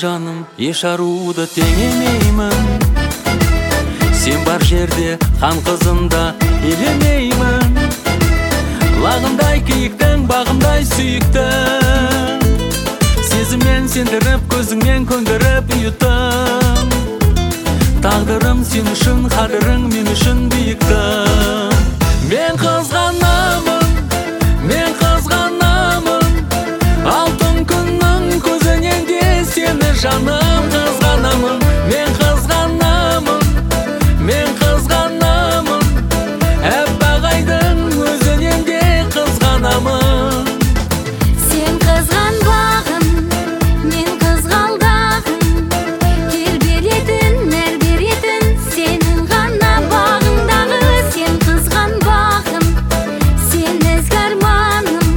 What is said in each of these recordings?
жаным, еш аруды теңемеймін. Сен бар жерде хан қызында елемеймін. Лағындай киіктің, бағымдай сүйіктің. Сезіммен сендіріп, көзіңмен көндіріп ұйыттым. Тағдырым сен үшін, қадірің мен үшін биіктің. Мен қызғанамын, мен қызғанамын. Алтын күннің көзінен де сені жаным қызғанамын. Мен қызғанамын, мен қызғанамын. Әппақ айдың өзінен де қызғанамын. Сен қызғанбағын, мен қызғалдағын. Тербелетін, нәр беретін сенің ғана бағыңдағы. Сен қызғанбағын, сен ізгі арманым.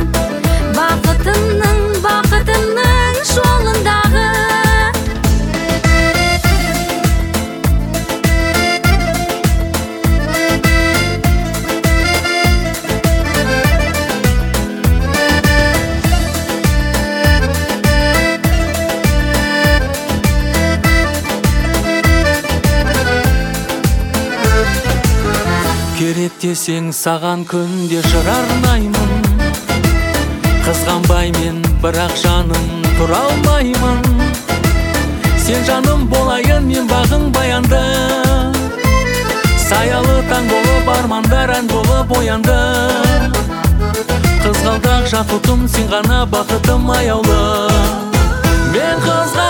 Бақытымның жолындағы. Керек десең саған күнде жыр арнаймын. Қызғанбай мен бірақ жаным тұра алмаймын. Сен жаным болайын, мен бағың баянды. Саялы таң болып армандар ән болып оянды. Қызғалдақ жақұтым, сен ғана бақытым аяулы. Мен қызғанамын.